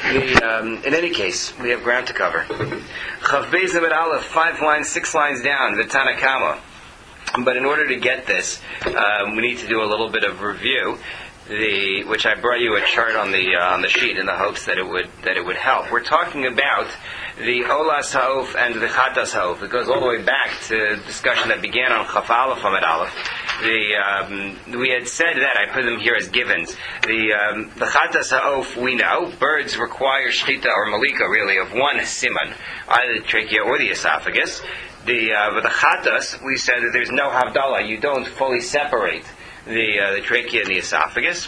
In any case, we have ground to cover. Chav Beis Amud Aleph, 5 lines, 6 lines down, the Tanna Kama. But in order to get this, we need to do a little bit of review. Which I brought you a chart on the sheet in the hopes that it would help. We're talking about the Olas Ha'of and the Chatas Ha'of. It goes all the way back to a discussion that began on Chaf Aleph Amud Aleph. We had said that, I put them here as givens. The Chatas Ha'of, we know, birds require Shchita or Malika, really, of one siman, either the trachea or the esophagus. With the Chatas, we said that there's no Havdalah, you don't fully separate the trachea and the esophagus,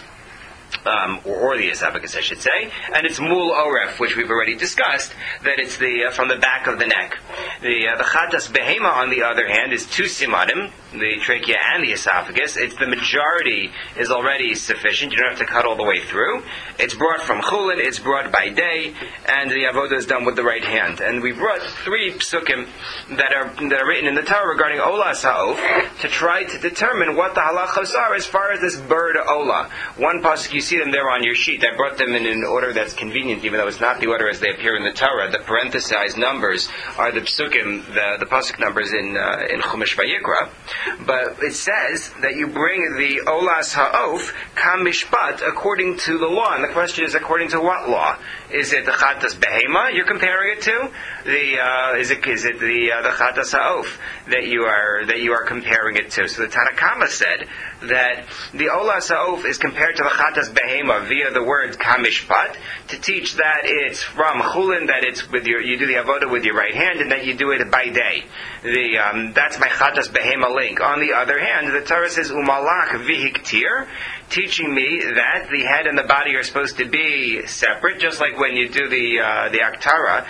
or the esophagus, I should say, and it's mul oref, which we've already discussed, that it's from the back of the neck. The chatas behema, on the other hand, is 2 simanim, the trachea and the esophagus. It's the majority is already sufficient. You don't have to cut all the way through. It's brought from chulin, it's brought by day, and the avodah is done with the right hand. And we brought 3 psukim that are written in the Torah regarding olas ha'of to try to determine what the halachos are as far as this bird ola. One pasuk, you see them there on your sheet. I brought them in an order that's convenient, even though it's not the order as they appear in the Torah. The parenthesized numbers are the psukim, the pasuk numbers in Chumash Vayikra. But it says that you bring the olas ha'of kam mishpat according to the law. And the question is, according to what law? Is it the chatas behema you're comparing it to? Is it the chatas ha'of that you are comparing it to? So the Tanna Kama said that the olas ha'of is compared to the chatas behema via the word kam mishpat to teach that it's from chulin, that it's you do the avodah with your right hand, and that you do it by day. That's my chatas behema link. On the other hand, the Torah says umalach vihiktir, teaching me that the head and the body are supposed to be separate, just like when you do the aktara,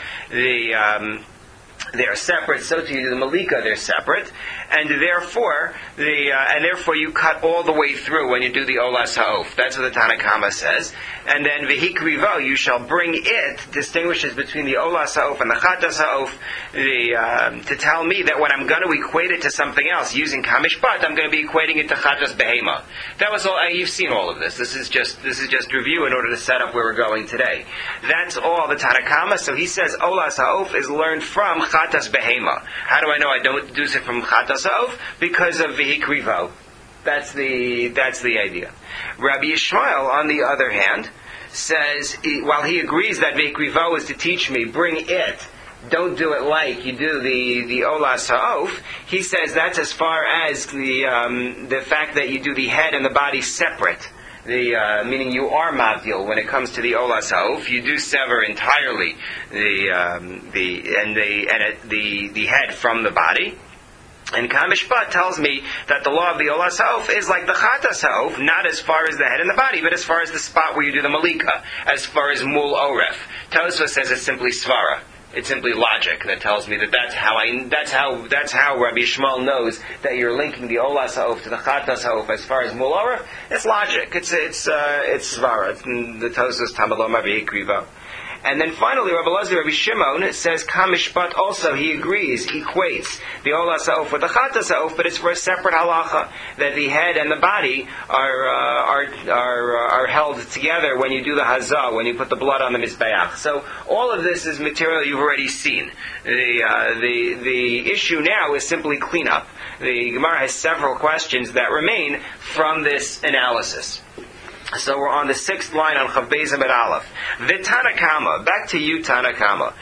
they are separate. So too you do the malika, they're separate, and therefore you cut all the way through when you do the olas ha'of. That's what the Tanna Kama says. And then v'hikrivo, you shall bring it, distinguishes between the olas ha'of and the chatas ha'of, to tell me that when I'm going to equate it to something else using kamishpat, I'm going to be equating it to chatas behema. That was all. You've seen all of this. This is just review in order to set up where we're going today. That's all the Tanna Kama. So he says olas ha'of is learned from chatas behema. How do I know I don't deduce it from chatas ha'of? Because of v'hikrivo. That's the idea. Rabbi Yishmael, on the other hand, says, while he agrees that v'hikrivo is to teach me, bring it, don't do it like you do the olas ha'of, he says that's as far as the fact that you do the head and the body separate. Meaning you are mavdil when it comes to the olas ha'of. You do sever entirely the head from the body. And Kamishpat tells me that the law of the olas ha'of is like the chatas ha'of, not as far as the head and the body, but as far as the spot where you do the malika, as far as mul oref. Tosfos says it's simply svara. It's simply logic that tells me that's how Rabbi Yishmael knows that you're linking the olas ha'of to the chatas ha'of as far as mul oref. It's logic. It's svara. It's the Tosfos Tamaloma v'hikrivo. And then finally, Rabbi Elazar, Rabbi Shimon says Kamishpat also, he agrees, equates the olas ha'of with the chatas ha'of, but it's for a separate halacha, that the head and the body are held together when you do the hazah, when you put the blood on the mizbeach. So all of this is material you've already seen. The issue now is simply cleanup. The Gemara has several questions that remain from this analysis. So we're on the 6th line on Chav Beis Amud Aleph. The Tanna Kama, back to you, Tanna Kama.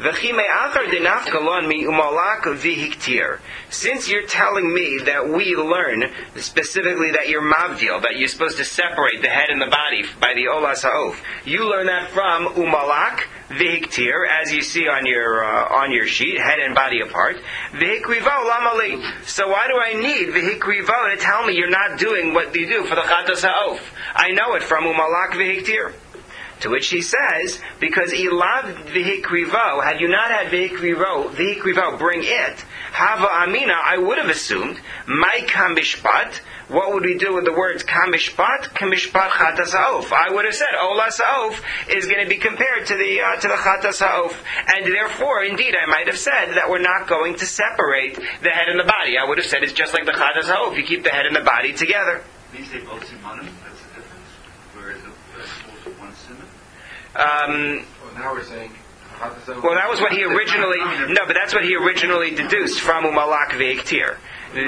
Since you're telling me that we learn specifically that you're mavdil, that you're supposed to separate the head and the body by the olas ha'of, you learn that from umalak v'hiktir, as you see on your sheet, head and body apart. V'hikrivo lamali. So why do I need v'hikrivo to tell me you're not doing what you do for the chatas ha'of? I know it from umalak v'hiktir. To which he says, because ilav v'hikrivo, had you not had v'hikrivo, bring it, hava amina, I would have assumed, my kamishpat, what would we do with the words kamishpat, kamishpat chatas ha'of? I would have said, olas ha'of is going to be compared to the chatas ha'of. And therefore, indeed, I might have said that we're not going to separate the head and the body. I would have said it's just like the chatas ha'of, you keep the head and the body together. When you say both simanim, that's the difference? Where is it also one siman? Now we're saying. Well, that was what he originally. No, but that's what he originally deduced from Umalak ve'iktir.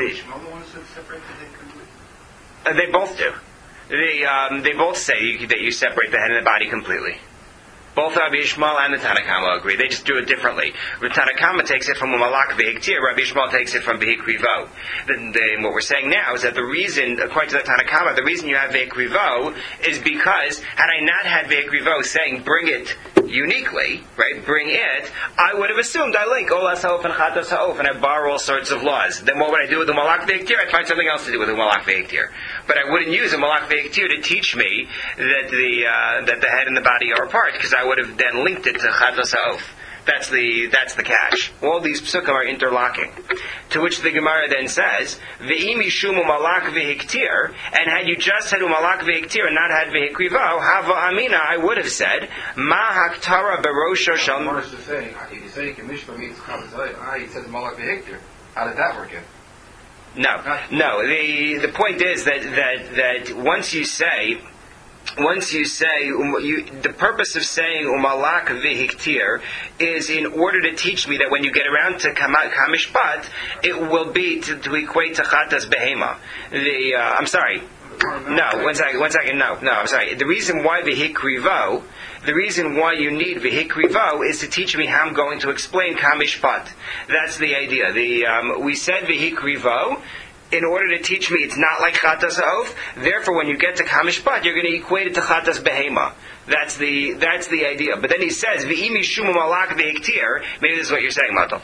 They both do. They both say that you separate the head and the body completely. Both Rabbi Yishmael and the Tanna Kama agree. They just do it differently. The Tanna Kama takes it from Umalak ve'iktir. Rabbi Yishmael takes it from vehikrivo. What we're saying now is that the reason, according to the Tanna Kama, the reason you have vehikrivo is because had I not had vehikrivo saying bring it uniquely, right? Bring it. I would have assumed I link Olas Ha'of and Chatos Ha'of and I borrow all sorts of laws. Then what would I do with Umalak ve'iktir? I'd find something else to do with Umalak ve'iktir. But I wouldn't use Umalak ve'iktir to teach me that the head and the body are apart, because I would have then linked it to Chatos Ha'of. That's the catch. All these psukim are interlocking. To which the Gemara then says, Ve'im yishum umalak vehiktir, and had you just said umalak vehiktir and not had vehikrivo, hava amina, I would have said, ma haktara berosho shal. What is saying? He's saying Mishma means he says umalak vehiktir. How did that work in? No. The point is that once you say, the purpose of saying umalak vehiktir is in order to teach me that when you get around to kamishpat, it will be to equate to chatas behema. I'm sorry. No, one second. No, I'm sorry. The reason why vehikrivo, the reason why you need vehikrivo is to teach me how I'm going to explain kamishpat. That's the idea. We said vehikrivo in order to teach me it's not like Chatas Ha'of. Therefore, when you get to Kamishpat, you're going to equate it to Chatas Behema. That's the idea. But then he says, V'im yishum umalak ve'iktir. Maybe this is what you're saying, Matal.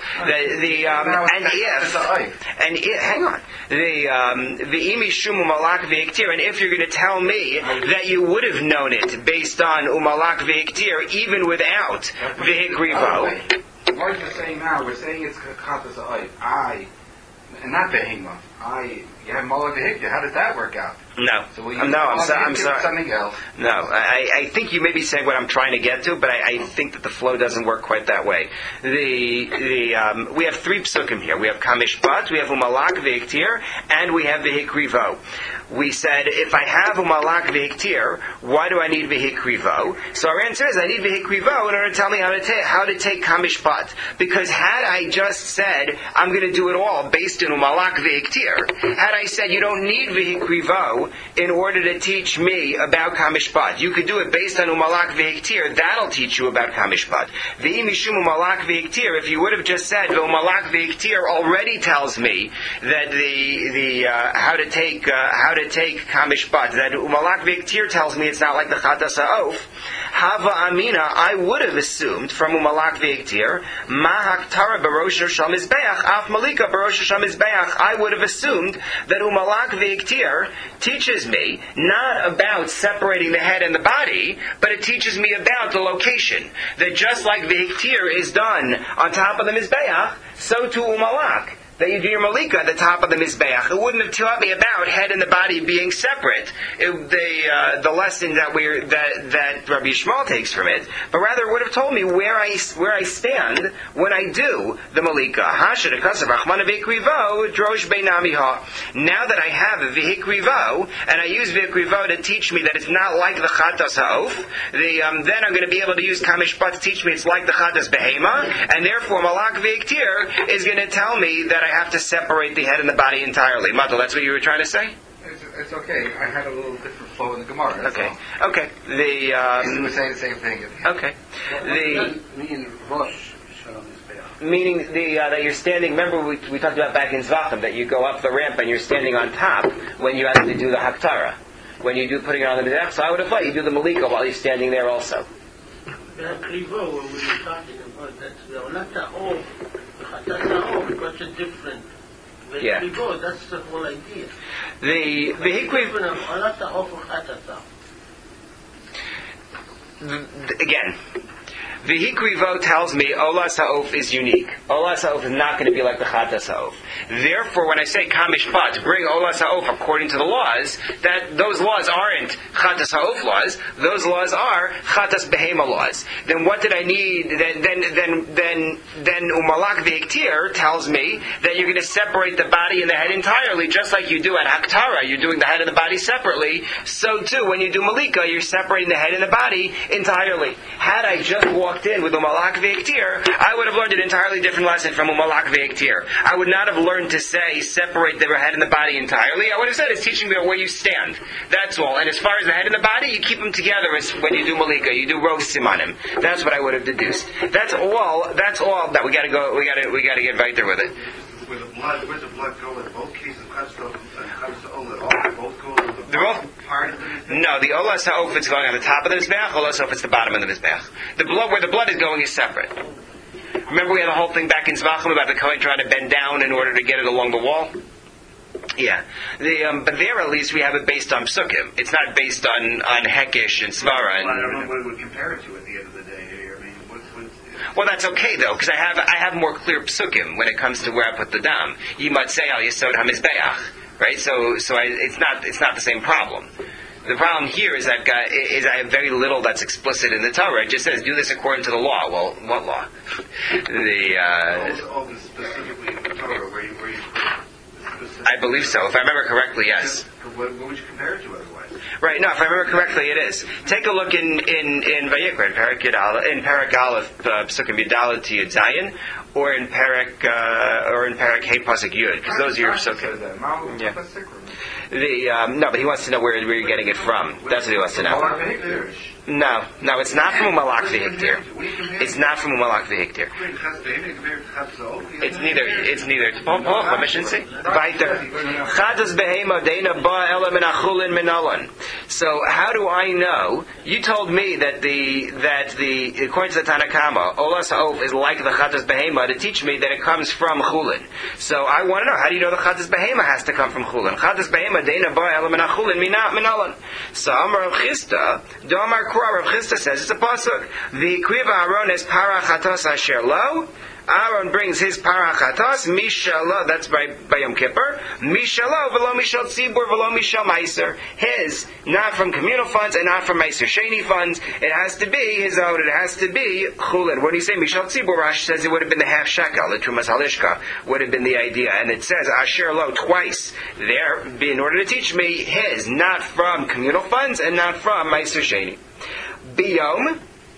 Hang on. V'im yishum umalak ve'iktir. And if you're going to tell me that you would have known it based on umalak ve'iktir, even without vehikrivo. What are you saying now? We're saying it's Chatas Ha'of. And not Behema. You have Malak Vehiktir. How did that work out? No. So I'm sorry. Something else. No. I think you may be saying what I'm trying to get to, but I think that the flow doesn't work quite that way. We have three psukim here. We have Kamishpat, we have Umalak Vehiktir, and we have Vehikrivo. We said, if I have Umalak Vehiktir, why do I need Vehikrivo? So our answer is, I need Vehikrivo in order to tell me how to take Kamishpat. Because had I just said, I'm going to do it all based in Umalak Vehiktir, had I said, you don't need Vehikrivo in order to teach me about Kamishpat. You could do it based on Umalak Vehiktir, that'll teach you about Kamishpat. V'im mishum Umalak Vehiktir, if you would have just said, Umalak Vehiktir already tells me that how to take Kamishpat, that Umalak Vehiktir tells me it's not like the Chatas Ha'of, Hava Amina, I would have assumed from Umalak Vehiktir, Mahak Tara Barosh Shal Mizbeach, Af Malika Barosh Shal Mizbeach, I would have assumed that Umalak Vehiktir teaches me not about separating the head and the body, but it teaches me about the location. That just like Vehiktir is done on top of the Mizbeach, so too Umalak. That you do your malika at the top of the mizbeach. It wouldn't have taught me about head and the body being separate. The lesson that Rabbi Yishmael takes from it, but rather it would have told me where I stand when I do the malika. Now that I have a vehikrivo and I use vehikrivo to teach me that it's not like the chatas ha'of, then I'm going to be able to use kamishpat to teach me it's like the chatas behema, and therefore malak vehiktir is going to tell me that I have to separate the head and the body entirely. Matal, that's what you were trying to say? It's okay. I had a little different flow in the Gemara. Okay. All. Okay. We're saying the same thing. Okay. Meaning that you're standing. Remember we talked about back in Zvachim that you go up the ramp and you're standing on top when you actually do the haktara. When you do putting it on the mizrach. So I would have thought you do the malika while you're standing there also. That's a different. Yeah. That's the whole idea. Again, Vihikrivo tells me Olas Ha'of is unique. Olas Ha'of is not going to be like the Chatas Ha'of. Therefore, when I say Kamishpat, bring Olas Ha'of according to the laws, that those laws aren't Chatas Ha'of laws, those laws are Chatas Behema laws. Then what did I need? Then Umalak V'Hiktir tells me that you're going to separate the body and the head entirely, just like you do at Haktara. You're doing the head and the body separately. So too, when you do Malika, you're separating the head and the body entirely. Had I just walked in with Umalak V'Hiktir, I would have learned an entirely different lesson from Umalak V'Hiktir. I would not have learned to say separate the head and the body entirely. I would have said it's teaching me where you stand. That's all. And as far as the head and the body, you keep them together as when you do Malika. You do Rov Simanim. That's what I would have deduced. That's all that we got to go. We got to get right there with it. Where the blood go in both cases, both go in the They're both part of the No, the Olas Ha'of is going on the top of the Mizbeach, Olas Ha'of is the bottom of the Mizbeach. The blood, where the blood is going is separate. Remember we had the whole thing back in Zvachim about the Kohen trying to bend down in order to get it along the wall? Yeah. But there at least we have it based on Psukim. It's not based on Hekish and Svara. I don't know what it would compare it to at the end of the day here. I mean, Well, that's okay though, because I have more clear Psukim when it comes to where I put the dam. You might say Al Yesod HaMizbeach, right? It's not the same problem. The problem here is I have very little that's explicit in the Torah. It just says do this according to the law. Well, what law? all this specifically in the Torah where you I believe so. If I remember correctly, yes. What would you compare it to otherwise? Right. No, if I remember correctly, it is. Take a look in Vayikra, in Parak Aleph, Psukim Yudalad to Yud Zayin, or in Parak Hey Pasuk Yud, because those are your Psukim. Yeah. No, but he wants to know where you're getting it from. That's what he wants to know. No, it's not from Umalak V'Hiktir. It's not from Umalak V'Hiktir. It's neither. Let me see. Weiter. Chadas behema deina ba ela min achulin min alan. So how do I know? You told me that the according to the Tanakama, Olas Ha'of is like the Chadas behema to teach me that it comes from chulin. So I want to know, how do you know the Chadas behema has to come from chulin? Chadas behema deina ba ela min achulin min alan. So Amar Rav Chisda, Domar Rav Chisda says it's a pasuk. The kriva Aaron is parachatos asher lo. Aaron brings his parachatos mishalo. That's by Yom Kippur. Mishalo v'lo mishal tzibur v'lo mishal meiser. His, not from communal funds and not from meiser sheni funds. It has to be his own. It has to be chulin. When you say mishal tzibur, Rashi says it would have been the half shekel. The trumas halishka would have been the idea, and it says asher lo twice there in order to teach me his, not from communal funds and not from meiser sheni. Biyom,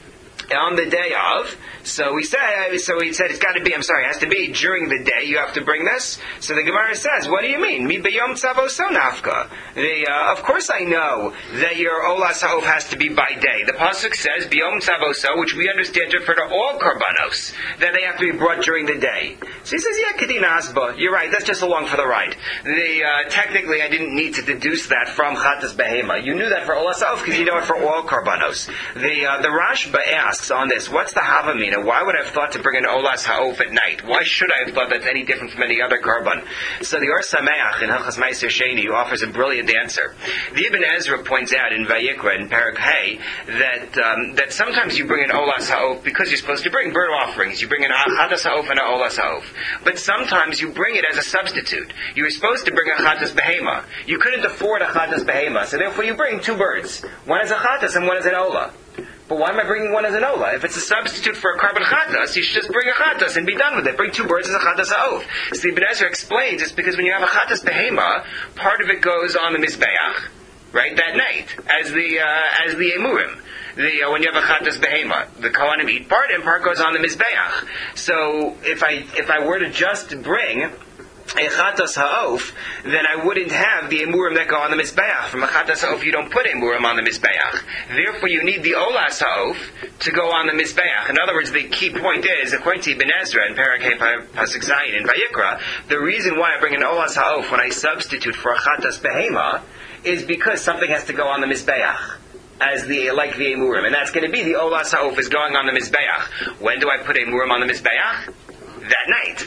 on the day of, so he said it's got to be, it has to be during the day you have to bring this. So the Gemara says, what do you mean? Mi b'yom tzavoso nafka. Of course I know that your Olas Ha'of has to be by day. The pasuk says b'yom tzavoso, which we understand to refer to all karbanos, that they have to be brought during the day. So he says, yeah, kedina asba. You're right, that's just along for the ride. Technically I didn't need to deduce that from Chatas Behema. You knew that for Olas Ha'of because you know it for all karbanos. The Rashba asks on this, what's the Havamina? Why would I have thought to bring an Olas Ha'of at night? Why should I have thought that's any different from any other karban? So the Or Sameach in Hilchas Meiser Sheni offers a brilliant answer. The Ibn Ezra points out in Vayikra in Parak Hay that sometimes you bring an Olas Ha'of because you're supposed to bring bird offerings. You bring an Chatas Ha'of and an Olas Ha'of. But sometimes you bring it as a substitute. You were supposed to bring a Chatas Behema. You couldn't afford a Chatas Behema, so therefore you bring two birds. One is a Chatas and one is an Ola. But why am I bringing one as an Ola? If it's a substitute for a carbon chatas, you should just bring a chatas and be done with it. Bring two birds as a chatas ha'of. So Ibn Ezra explains it's because when you have a chatas behema, part of it goes on the mizbeach, right, that night, as the emurim. When you have a chatas behema, the kohanim eat part, and part goes on the mizbeach. So if I were to just bring a chatas ha'of, then I wouldn't have the emurim that go on the mizbeach. From a chatas ha'of, you don't put emurim on the mizbeach. Therefore, you need the olas ha'of to go on the mizbeach. In other words, the key point is, according to Ibn Ezra in Parak Hey Pasuk Zayin in Vayikra, the reason why I bring an olas ha'of when I substitute for a chatas behema is because something has to go on the mizbeach. Like the emurim, and that's going to be the olas ha'of is going on the mizbeach. When do I put emurim on the mizbeach? That night.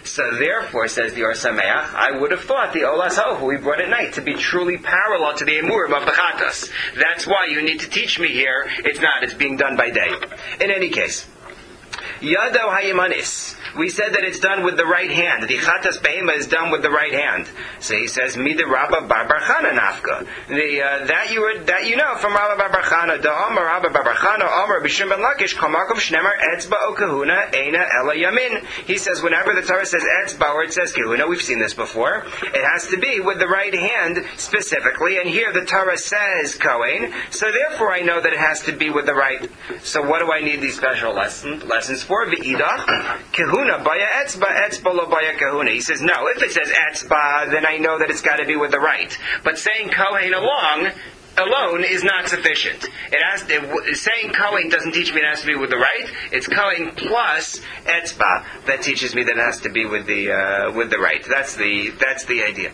So therefore, says the Or Sameach, I would have thought the Olas Ha'of we brought at night to be truly parallel to the Emurim of the Chatas. That's why you need to teach me here. It's not. It's being done by day. In any case, Yado Hayemanis. We said that it's done with the right hand. The Chatas Behema is done with the right hand. So he says, Mida Rabba Bar Bar Chana Nafka. That you know from Rabba Bar Bar Chana. Da Omer Rabba Bar Bar Chana, Omer Bishim Ben Lakish, Kamakov Shnemar, Etzba O Kahuna, Eina Ela Yamin. He says, whenever the Torah says Etzba or it says Kahuna, we've seen this before, it has to be with the right hand specifically. And here the Torah says Kohen, so therefore I know that it has to be with the right. So what do I need these special lessons for? V'idach, Kahuna. Baya etzba, etzba lo baya kahuna. He says, no, if it says etzba, then I know that it's got to be with the right. But saying kohen alone is not sufficient. Saying kohen doesn't teach me it has to be with the right. It's kohen plus etzba that teaches me that it has to be with the right. That's the idea.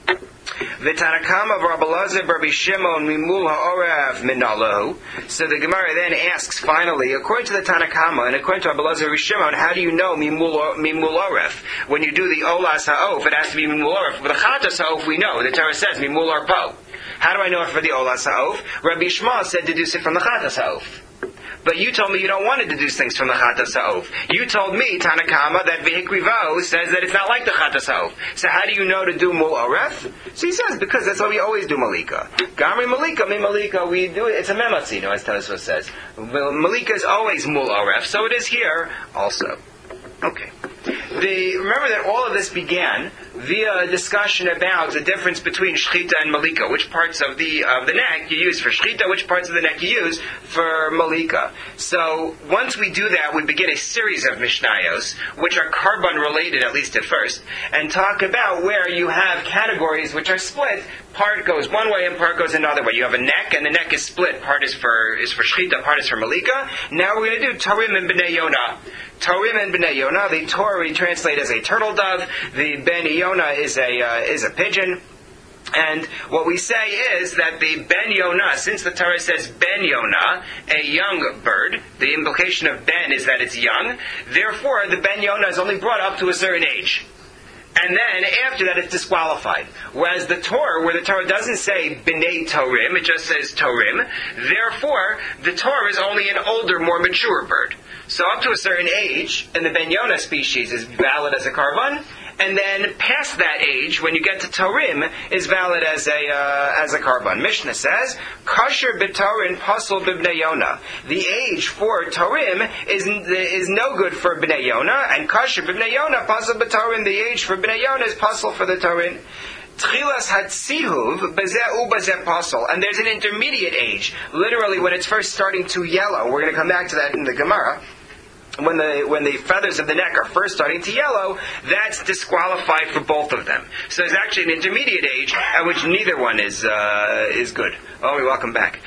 The Tanakama of Rabbi Elazar Rabbi Shimon Mimul Ha'orav Minalahu. So the Gemara then asks finally, according to the Tanakama and according to Rabbi Elazar Rabbi Shimon, how do you know Mimul Orav? When you do the Olas Ha'of, it has to be Mimul Orav. For the Chatas Ha'of, we know. The Torah says Mimul Arpo. How do I know it for the Olas Ha'of? Rabbi Shmuel said deduce it from the Chatas Ha'of. But you told me you don't want to deduce things from the Chatas Ha'of. You told me, Tanakama, that Vehikrivo says that it's not like the Chatas Ha'of. So how do you know to do Mul Oref? So he says, because that's how we always do Malika. Gamri Malika, Mi Malika, we do it, it's a Mematzino, as Tanisva says. Malika is always Mul Oref, so it is here also. Okay. Remember that all of this began via a discussion about the difference between shchita and malika. Which parts of the neck you use for shchita, which parts of the neck you use for malika. So once we do that, we begin a series of mishnayos, which are carbon related, at least at first, and talk about where you have categories which are split. Part goes one way and part goes another way. You have a neck, and the neck is split. Part is for shchita, part is for malika. Now we're going to do Tarim and Bnei Yonah. Tarim and Bnei Yonah. The Torah we translate as a turtle dove. The Ben Yonah is a pigeon. And what we say is that the Ben Yonah, since the Torah says Ben Yonah, a young bird, the implication of Ben is that it's young. Therefore, the Ben Yonah is only brought up to a certain age. And then after that it's disqualified. Whereas the Torah, where the Torah doesn't say B'nai Torim, it just says Torim, therefore the Torah is only an older, more mature bird. So up to a certain age, and the Ben Yonah species is valid as a karban, and then past that age, when you get to Torim, is valid as a karban. Mishnah says, Kasher b'Torin pasul b'Bnei Yonah. The age for Torim is no good for B'nei Yonah, and Kasher b'Bnei Yonah pasul b'Torin. The age for B'nei Yonah is pasul for the Torin. Tchilas hatzihuv bezeh ubezeh pasul, and there's an intermediate age. Literally, when it's first starting to yellow. We're going to come back to that in the Gemara. When the feathers of the neck are first starting to yellow, that's disqualified for both of them. So there's actually an intermediate age at which neither one is good. Oh, welcome back.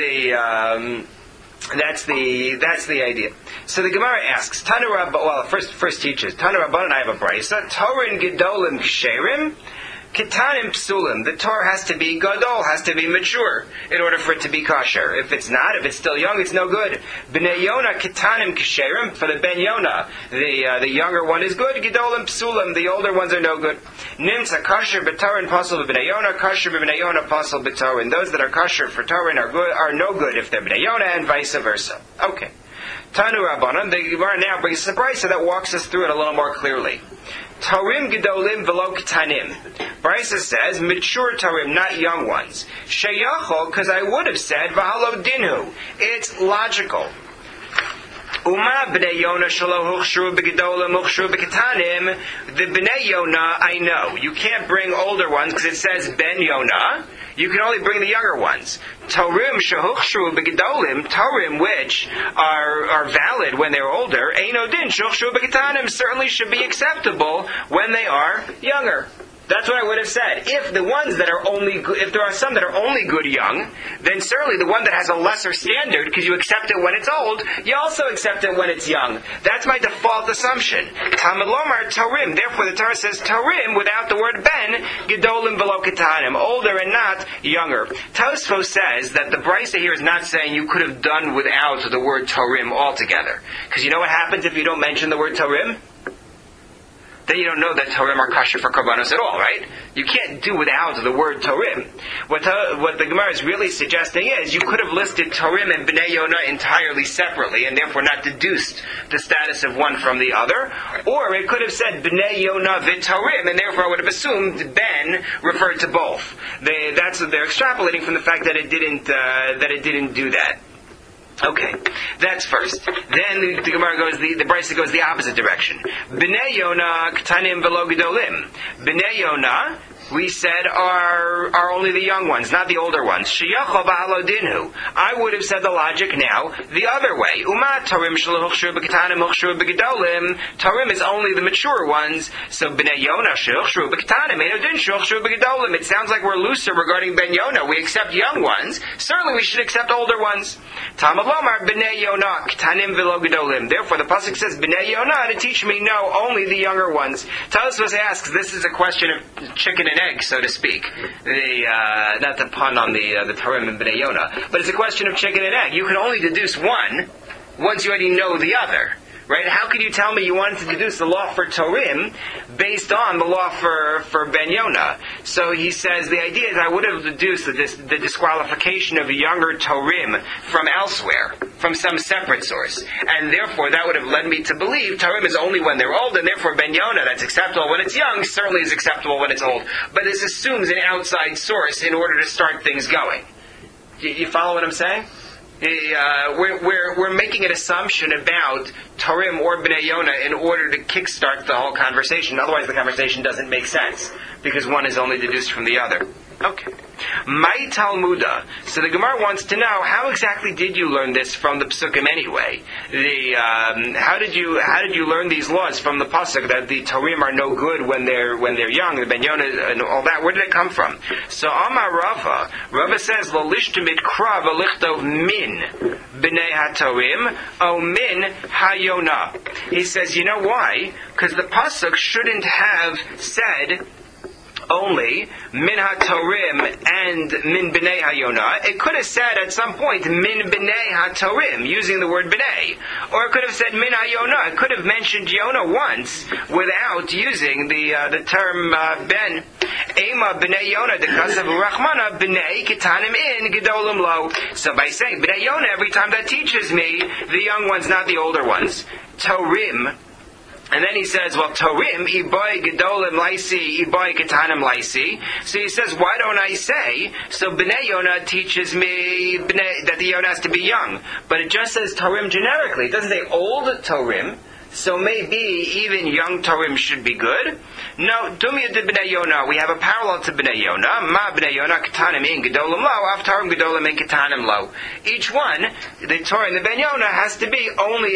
That's the idea. So the Gemara asks, Tanu Rabban, well, first teaches, Tanu Rabban, I have a brayso, Torin gedolim ksherim, Ketanim psulim. The Torah has to be gadol, has to be mature in order for it to be kosher. If it's not, if it's still young, it's no good. Bnei Yonah ketanim ksherim. For the Ben Yonah, the younger one is good. Gedolim psulim. The older ones are no good. Nimsa kosher b'Torin pasul b'Bnei Yonah, kosher b'Bnei Yonah pasul b'Torin. Those that are kosher for Torin are no good if they're Bnei Yonah, and vice versa. Okay. Tanu Rabbanan. The Gemara now brings a brayso that walks us through it a little more clearly. Tarim gedolim velo ketanim. Brisa says mature tarim, not young ones. Sheyachol, because I would have said v'halo dinu. It's logical. Uma b'nei Yonah shelo huchshru b'gedolim huchshru b'ketanim. The b'nei Yonah I know. You can't bring older ones because it says Ben Yonah. You can only bring the younger ones. Torim shehuchshru b'gedolim, Torim which are valid when they're older, eino din shehuchshru b'ketanim, certainly should be acceptable when they are younger. That's what I would have said. If the ones that are only good, if there are some that are only good young, then certainly the one that has a lesser standard, because you accept it when it's old, you also accept it when it's young. That's my default assumption. Talmud Lomar Torim. Therefore, the Torah says Torim without the word Ben, Gedolim below Ketanim, older and not younger. Tosfos says that the brisa here is not saying you could have done without the word Torim altogether, because you know what happens if you don't mention the word Torim? then you don't know that Torim are kosher for Karbanos at all, right? You can't do without the word Torim. What the Gemara is really suggesting is you could have listed Torim and Bnei Yonah entirely separately and therefore not deduced the status of one from the other, or it could have said Bnei Yonah v'Torim, and therefore I would have assumed Ben referred to both. They're extrapolating from the fact that it didn't do that. Okay, that's first. Then the Gemara goes, the Brisa goes the opposite direction. Bnei Yonah k'tanim v'lo gedolim. Bnei Yonah, we said, are only the young ones, not the older ones. Sheyachol ba'alo dinhu. I would have said the logic now the other way. Umat tarim sh'lehuchshu b'ketanim huchshu b'gedolim. Tarim is only the mature ones. So Bnei Yonah sh'lehuchshu b'ketanim eino din sh'lehuchshu b'gedolim. It sounds like we're looser regarding Ben Yonah. We accept young ones. Certainly we should accept older ones. Talmud lomar Bnei Yonah ketanim v'lo gedolim. Therefore the pasuk says Bnei Yonah to teach me no, only the younger ones. Tosfos asks, this is a question of chicken and egg, so to speak. Not to pun on the Tarim and Bnei Yonah, but it's a question of chicken and egg. You can only deduce one once you already know the other. Right? How could you tell me you wanted to deduce the law for Torim based on the law for Ben Yonah? So he says the idea is I would have deduced the disqualification of younger Torim from elsewhere, from some separate source. And therefore that would have led me to believe Torim is only when they're old, and therefore Ben Yonah, that's acceptable when it's young, certainly is acceptable when it's old. But this assumes an outside source in order to start things going. You follow what I'm saying? We're making an assumption about Tarim or Bnei Yonah in order to kickstart the whole conversation. Otherwise the conversation doesn't make sense, because one is only deduced from the other. Okay. My Talmuda. So the Gemara wants to know, how exactly did you learn this from the Psukim anyway? How did you learn these laws from the pasuk that the Tarim are no good when they're young, the Ben Yonah and all that? Where did it come from? So Amar Rava says Lo lishtamit krav alichtov min b'nei hatarim o min hayonah. He says, you know why? Because the pasuk shouldn't have said only min hatorim and min b'nei hayonah. It could have said at some point min b'nei hatorim, using the word b'nei, or it could have said min hayonah. It could have mentioned Yonah once without using the term ben. Ema b'nei Yonah dekasav urachmana b'nei ketanim in gedolim lo. So by saying b'nei Yonah every time, that teaches me the young ones, not the older ones. Torim. And then he says, well, Torim, iboy gedolim laisi, iboy ketanim laisi. So he says, why don't I say, so Bnei Yonah teaches me that the Yonah has to be young. But it just says Torim generically. It doesn't say old Torim. So maybe even young Torim should be good. No, Dumya de Bnei Yonah. We have a parallel to Bnei Yonah. Ma Bnei Yonah ketanim in gedolim lo, av Torim gedolim in ketanim lo. Each one, the Torah and the Ben Yonah, has to be only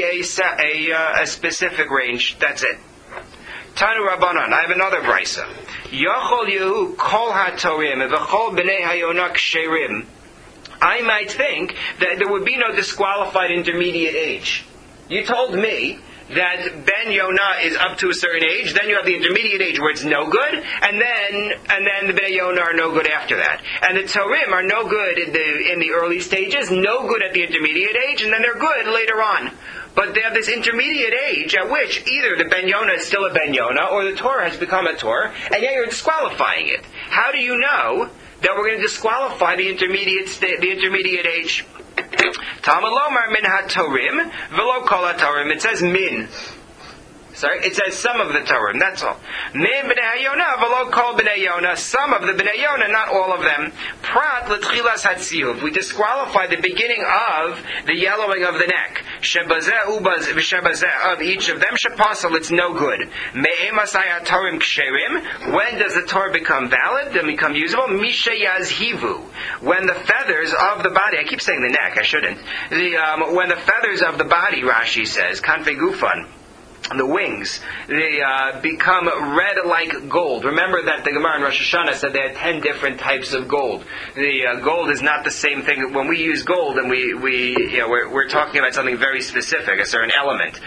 a specific range. That's it. Tanu Rabbanan. I have another brisa. Yochol Yehu kol hatorim v'chol Bnei Hayonah ksherim. I might think that there would be no disqualified intermediate age. You told me that Ben Yonah is up to a certain age, then you have the intermediate age where it's no good, and then the Ben Yonah are no good after that. And the Torim are no good in the early stages, no good at the intermediate age, and then they're good later on. But they have this intermediate age at which either the Ben Yonah is still a Ben Yonah, or the Torah has become a Torah, and yet you're disqualifying it. How do you know that we're going to disqualify the intermediate age? Talmud lomar min hatorim v'lo kol hatorim. It says min. Sorry, it says some of the Torim, that's all. Min b'nei hayonah v'lo kol b'nei Yonah. Some of the b'nei Yonah, not all of them. Prat l'tchilas hatziyuv. We disqualify the beginning of the yellowing of the neck. Shebazeh ubaz v'shebazeh of each of them. Shepasal, it's no good. Me'emasai hatorim ksherim. When does the Torah become valid and become usable? Misha yazhivu. When the feathers of the body, I keep saying the neck, I shouldn't. When the feathers of the body, Rashi says, kanfei gufan, the wings, they become red like gold. Remember that the Gemara in Rosh Hashanah said they had 10 different types of gold. The gold is not the same thing. When we use gold, and we're talking about something very specific, a certain element.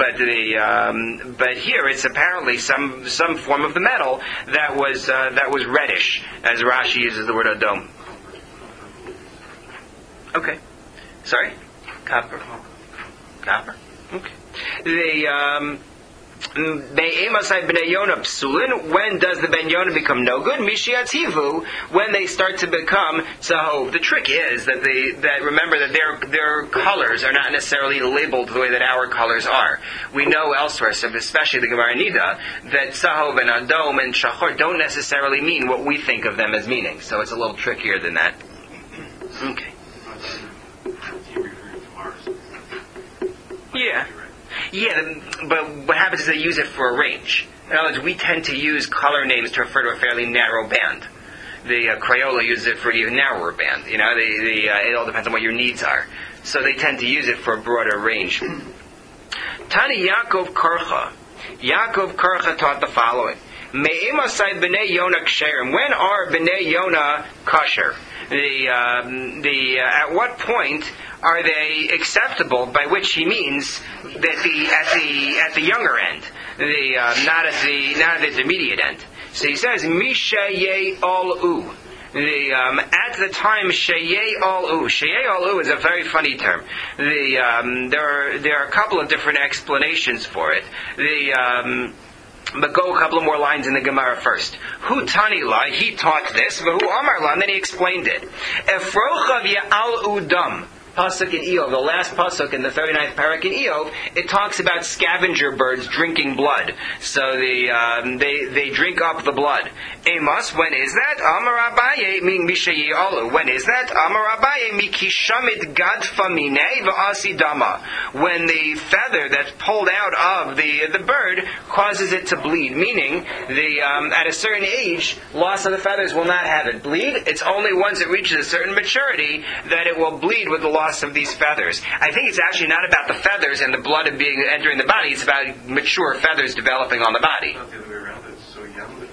But here it's apparently some form of the metal that was reddish, as Rashi uses the word adom. Okay, sorry, copper. Okay. Be'emasai b'nei Yonah psulin. When does the ben Yonah become no good? Mishiatzivu, when they start to become tzahov. The trick is that remember that their colors are not necessarily labeled the way that our colors are. We know elsewhere, so especially the Gemara Nida, that tzahov and adom and shachor don't necessarily mean what we think of them as meaning. So it's a little trickier than that. Okay. Yeah, but what happens is they use it for a range. In other words, we tend to use color names to refer to a fairly narrow band. The Crayola uses it for an even narrower band. You know, it all depends on what your needs are. So they tend to use it for a broader range. Tani Yaakov Karcha. Yaakov Karcha taught the following. Me'emasai b'nei Yonah ksherim. When are b'nei Yonah kosher? At what point are they acceptable? By which he means that at the younger end, not at the intermediate end. So he says Mishayei Olu. At the time Sheyei Olu. Sheyei Olu is a very funny term. There are a couple of different explanations for it. But go a couple of more lines in the Gemara first. Hu Tani La, he taught this, V'hu Amar La, and then he explained it. Efrochav Ya'al Udam. Pasuk in Eov, the last pasuk in the 39th parak in Eov, it talks about scavenger birds drinking blood. So they drink up the blood. Amos, when is that? Amar Abaye, meaning Mishayi Alu. When is that? Amar Abaye, Mikishamit Gadfa Mine V'asi Dama. When the feather that's pulled out of the bird causes it to bleed. Meaning, at a certain age, loss of the feathers will not have it bleed. It's only once it reaches a certain maturity that it will bleed with the loss of these feathers. I think it's actually not about the feathers and the blood entering the body. It's about mature feathers developing on the body. Not the other way around. It's so young that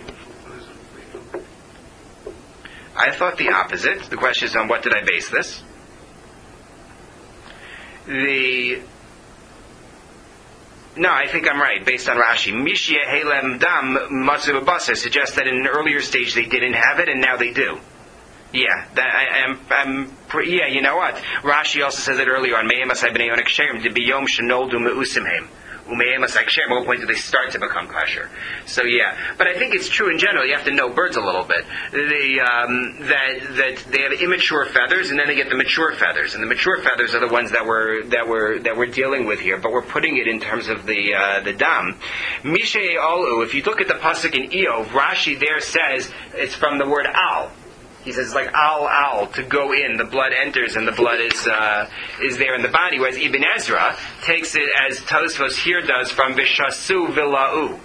I thought the opposite. The question is on what did I base this? No, I think I'm right, based on Rashi. Mishya Helem Dam Matzu Basar suggests that in an earlier stage they didn't have it and now they do. Yeah, yeah, you know what? Rashi also says it earlier on Me'emasai b'nei Yonah ksherim to be yom shenoldu me'usimhem. Ume'emasai ksherim, at what point do they start to become kosher? So yeah, but I think it's true in general. You have to know birds a little bit. That they have immature feathers and then they get the mature feathers, and the mature feathers are the ones that we're dealing with here. But we're putting it in terms of the dam. Mishei Alu. If you look at the pasuk in Eov, Rashi there says it's from the word al. He says it's like al, to go in. The blood enters and the blood is there in the body. Whereas Ibn Ezra takes it as Tosfos here does from Vishasu Vila'u.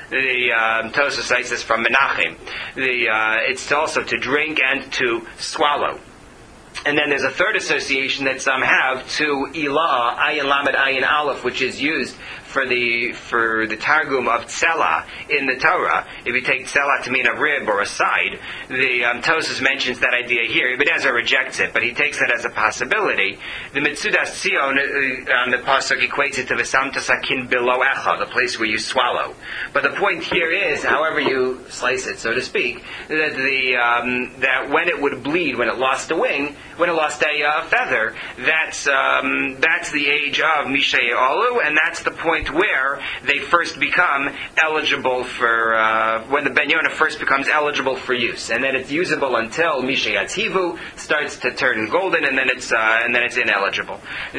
The Tosfos cites this from Menachem. It's also to drink and to swallow. And then there's a third association that some have to Ilah, Ayin Lamed Ayin Aleph, which is used for the Targum of Tzela in the Torah. If you take Tzela to mean a rib or a side, the Tosfos mentions that idea here. Ibn Ezra rejects it, but he takes it as a possibility. The Mitzudas Tzion on the pasuk equates it to V'samta Sakin Below Echa, the place where you swallow. But the point here is, however you slice it, so to speak, that that when it would bleed, when it lost a wing, when it lost a feather, that's the age of Mishay Olu, and that's the point where they first become eligible for when the Ben Yonah first becomes eligible for use, and then it's usable until Mishay Atzivu starts to turn golden, and then it's ineligible.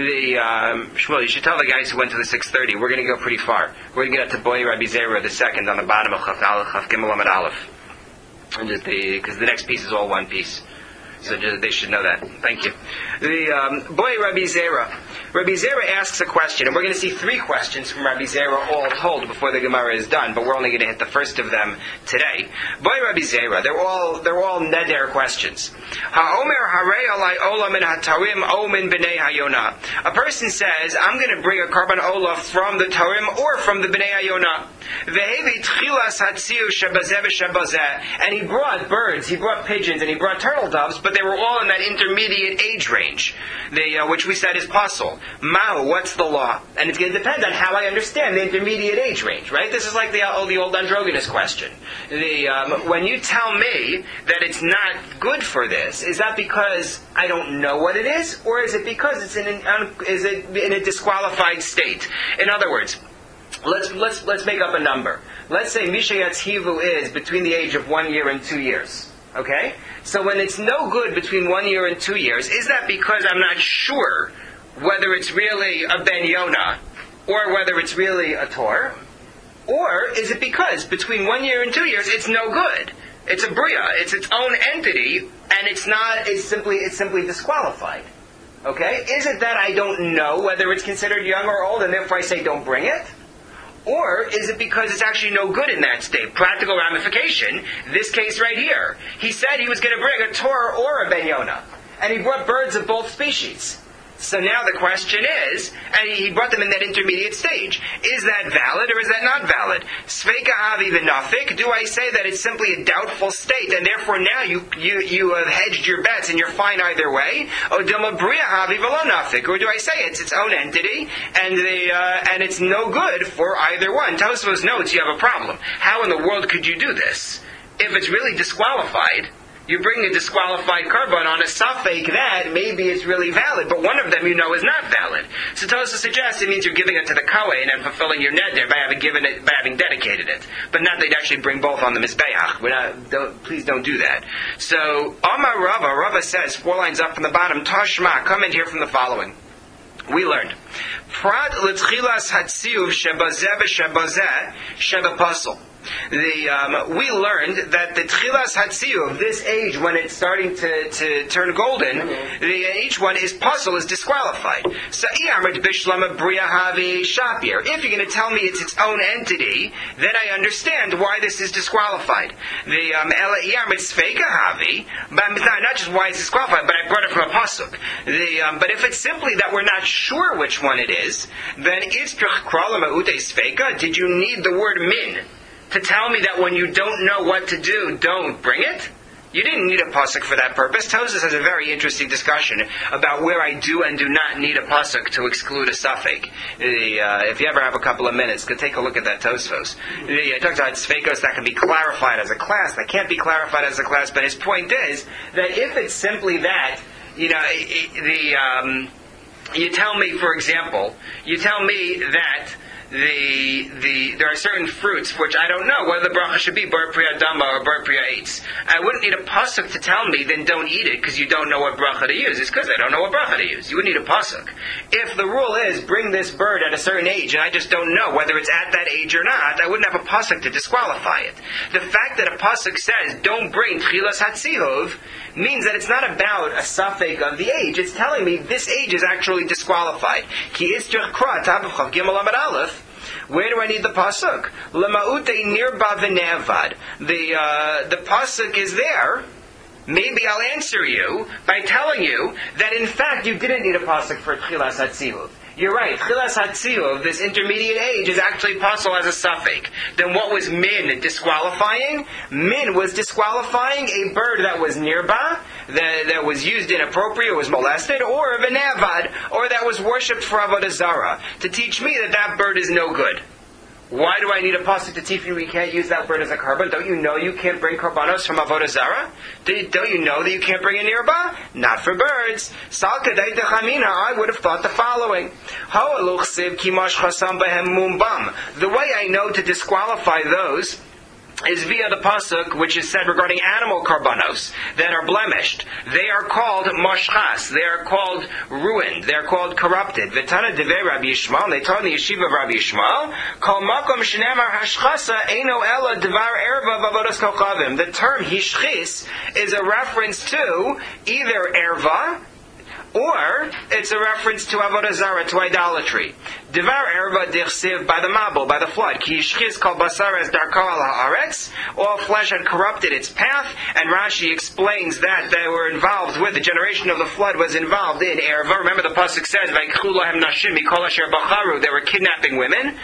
Shmuel, you should tell the guys who went to the 6:30. We're going to go pretty far. We're going to get up to Boy Rabbi Zera the second on the bottom of Chaf Gimel Amud Aleph, and just because the next piece is all one piece. So they should know that. Thank you. Boy Rabbi Zera. Rabbi Zera asks a question, and we're going to see 3 questions from Rabbi Zera all told before the Gemara is done, but we're only going to hit the first of them today. Boy Rabbi Zera, they're all neder questions. Ha'omer harei alai ola min hatarim o min b'nei hayonah. A person says, I'm going to bring a carbon ola from the Tarim or from the b'nei hayonah. Ve'hevi tchilas hatziu shabazeh v'shabazeh. And he brought birds, he brought pigeons, and he brought turtle doves, but they were all in that intermediate age range, which we said is pasul. Mao, what's the law? And it's going to depend on how I understand the intermediate age range, right? This is like the old androgynous question. When you tell me that it's not good for this, is that because I don't know what it is, or is it because it's in a disqualified state? In other words, let's make up a number. Let's say Misha Yatzhivu is between the age of 1 year and 2 years. Okay? So when it's no good between 1 year and 2 years, is that because I'm not sure whether it's really a Ben Yonah or whether it's really a Tor? Or is it because between 1 year and 2 years it's no good? It's a Bria, it's its own entity, and it's simply disqualified. Okay? Is it that I don't know whether it's considered young or old and therefore I say don't bring it? Or is it because it's actually no good in that state? Practical ramification, this case right here. He said he was going to bring a Tor or a Ben Yonah. And he brought birds of both species. So now the question is, and he brought them in that intermediate stage, is that valid or is that not valid? Sveika havi v'nafik, do I say that it's simply a doubtful state and therefore now you have hedged your bets and you're fine either way? Or dilma bria havi v'lo nafik, or do I say it's its own entity and it's no good for either one? Tosfos notes you have a problem. How in the world could you do this? If it's really disqualified, you bring a disqualified korban on a safek that maybe it's really valid, but one of them you know is not valid. So Tosa suggests it means you're giving it to the Kohen and fulfilling your neder by having dedicated it, but not that you'd actually bring both on the mizbeach. Please don't do that. So Amar Rava says 4 lines up from the bottom. Tashma, come and hear from the following. We learned Prat l'tchilas hatziyuv shebazeh v'shebazeh shebapasel. We learned that the Tchilas Hatziyuv, this age when it's starting to turn golden, each one is puzzle, is disqualified. So if you're going to tell me it's its own entity, then I understand why this is disqualified. Not just why it's disqualified, but I brought it from a pasuk. But if it's simply that we're not sure which one it is, then did you need the word min to tell me that when you don't know what to do, don't bring it? You didn't need a pasuk for that purpose. Tosfos has a very interesting discussion about where I do and do not need a pasuk to exclude a suffix. If you ever have a couple of minutes, go take a look at that Tosfos. I talked about sfeikos that can be clarified as a class, that can't be clarified as a class, but his point is that if it's simply that, you tell me, for example, that there are certain fruits which I don't know whether the bracha should be bar priya dama or bar priya eitz. I wouldn't need a pasuk to tell me then don't eat it because you don't know what bracha to use. It's because I don't know what bracha to use. You wouldn't need a pasuk. If the rule is bring this bird at a certain age and I just don't know whether it's at that age or not, I wouldn't have a pasuk to disqualify it. The fact that a pasuk says don't bring tchilas hatzihuv means that it's not about a suffix of the age. It's telling me this age is actually disqualified. Ki istrich kra tav chav gimel amud aleph. Where do I need the pasuk? Lema'ute nirba v'nevad. The pasuk is there. Maybe I'll answer you by telling you that in fact you didn't need a pasuk for tchilas hatzihuv. You're right. Tchilas hatziyuv, this intermediate age, is actually possible as a suffix. Then what was min disqualifying? Min was disqualifying a bird that was nearby, that was used inappropriate, was molested, or a v'nevad, or that was worshipped for avodah zarah, to teach me that bird is no good. Why do I need a pasuk to teach you we can't use that bird as a korban? Don't you know you can't bring korbanos from avodah zarah? Don't you know that you can't bring a nirba? Not for birds. I would have thought the following. The way I know to disqualify those is via the pasuk which is said regarding animal korbanos that are blemished. They are called moshchas. They are called ruined. They are called corrupted. V'tana devei Rabbi Yishmael. They taught in the yeshiva of Rabbi Yishmael. Kol makom shneimar hashchasa eino ela devar erva v'avodas kochavim. The term hishchis is a reference to either erva, or it's a reference to avodah zarah, to idolatry. Divar erva dirsiv, by the Mabul, by the flood. Ki yishchiz kol basar as darko al haaretz. All flesh had corrupted its path, and Rashi explains that they were involved with, the generation of the flood was involved in erva. Remember the pasuk says, Vayikchu lahem nashim mikol asher bacharu. They were kidnapping women.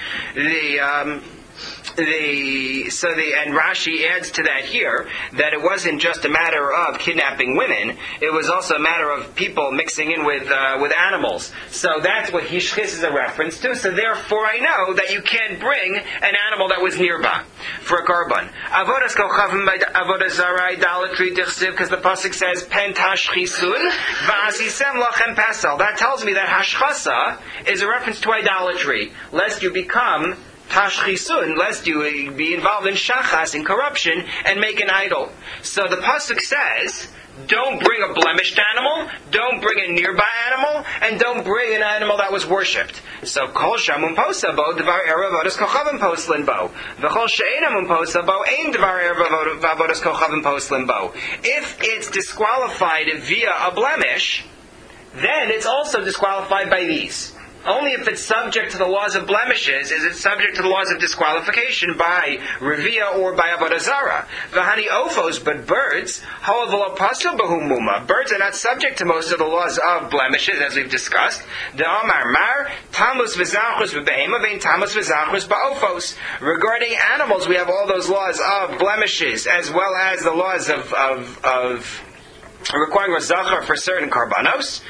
And Rashi adds to that here that it wasn't just a matter of kidnapping women; it was also a matter of people mixing in with animals. So that's what hishchis is a reference to. So therefore, I know that you can't bring an animal that was nearby for a korban. Avodas kochavim by avodah zarah, idolatry, dichsiv, because the pasuk says pen tashchisun va'asisem lachem pesel. That tells me that hashchasa is a reference to idolatry, lest you become tashchisun, lest you be involved in shachas, in corruption, and make an idol. So the pasuk says, don't bring a blemished animal, don't bring a nearby animal, and don't bring an animal that was worshipped. So kol shamun posa bo devar erev avodas kochavim poslin bo. V'chol she'ena mun posa bo ein devar erev avodas kochavim poslin bo. If it's disqualified via a blemish, then it's also disqualified by these. Only if it's subject to the laws of blemishes is it subject to the laws of disqualification by Revia or by Avodah Zarah. V'hani ofos, but birds, ha'avolo pasul b'humuma. Birds are not subject to most of the laws of blemishes, as we've discussed. De'amar mar, tamus v'zachus v'behema vein tamus v'zachus ba'ofos. Regarding animals, we have all those laws of blemishes, as well as the laws of requiring a zachar for certain karbanos,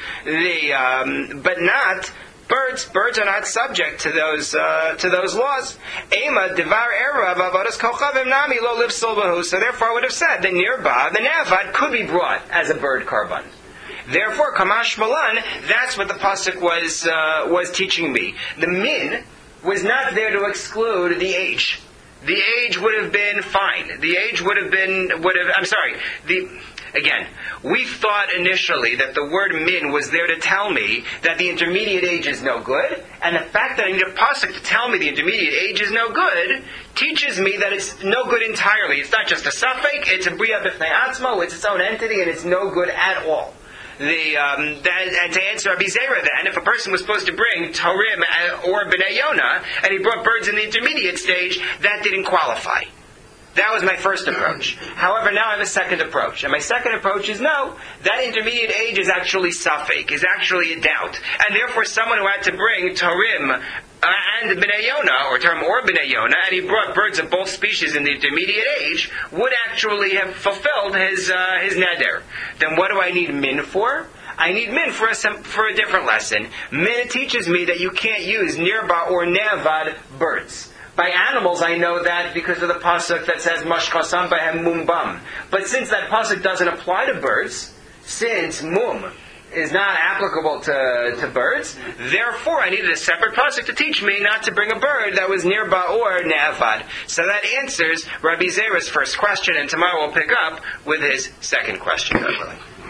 but not birds. Birds are not subject to those laws. Ema devar erav avodas kochavim nami lo livsul bahu. So therefore, I would have said that nearby the nevad could be brought as a bird karban. Therefore, kamash malan. That's what the pasuk was teaching me. The min was not there to exclude the age. The age would have been fine. The age would have. I'm sorry. Again, we thought initially that the word min was there to tell me that the intermediate age is no good, and the fact that I need a pasuk to tell me the intermediate age is no good teaches me that it's no good entirely. It's not just a suffix, it's a bria b'fnei atzmo, it's its own entity, and it's no good at all. And to answer Rabbi Zera then, if a person was supposed to bring Torim or B'nai Yonah, and he brought birds in the intermediate stage, that didn't qualify. That was my first approach. However, now I have a second approach. And my second approach is no, that intermediate age is actually suffix, is actually a doubt. And therefore someone who had to bring Torim and B'nai Yonah, or Torim or B'nai Yonah, and he brought birds of both species in the intermediate age, would actually have fulfilled his neder. Then what do I need min for? I need min for a different lesson. Min teaches me that you can't use nirba or nevad birds. By animals, I know that because of the pasuk that says mashchasam b'hem mumbam. But since that pasuk doesn't apply to birds, since mum is not applicable to birds, therefore I needed a separate pasuk to teach me not to bring a bird that was near ba or ne'avad. So that answers Rabbi Zera's first question, and tomorrow we'll pick up with his second question.